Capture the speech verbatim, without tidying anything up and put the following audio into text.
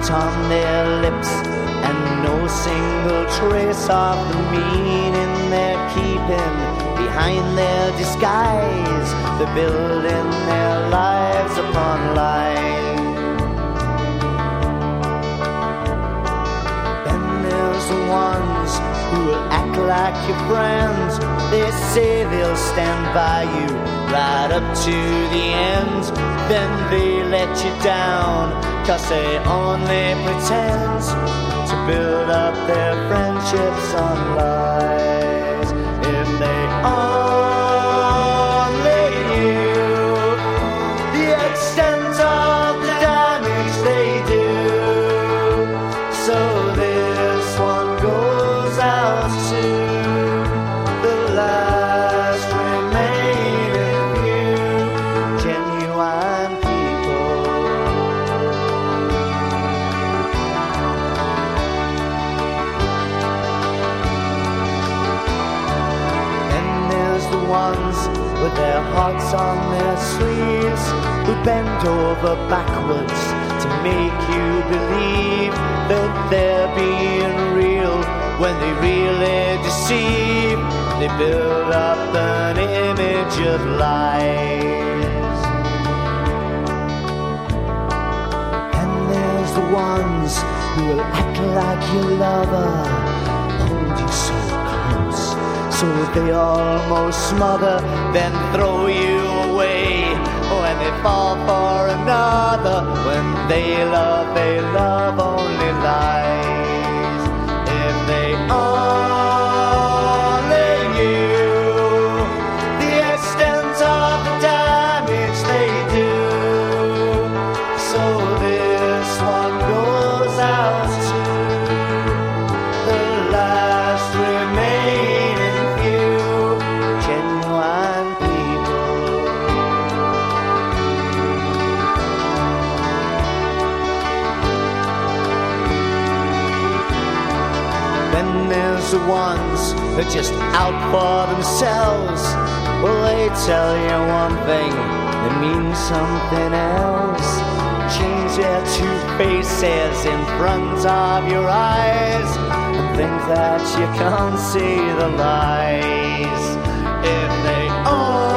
sweet on their lips, and no single trace of the meaning they're keeping behind their disguise. They're building their lives upon lies. Then there's the ones who will act like your friends. They say they'll stand by you right up to the end. Then they let you down, 'cause they only pretend to build up their friendships on lies. If they only knew the extent of the damage they do. So this one goes out to the last remaining few genuine people. Then there's the ones with their hearts on their sleeves, who bend over backwards to make you believe that they're being real when they really deceive. They build up an image of lies. And there's the ones who will act like your lover, hold you so close, so they almost smother, then throw you away when they fall for another. When they love, they love only lies. If they only knew the extent of the damage they do. So this one goes out to the last remaining few genuine people. Then there's the ones that are just out for themselves. Well, they tell you one thing, they mean something else. Change their two faces in front of your eyes, and think that you can't see the lies. If they all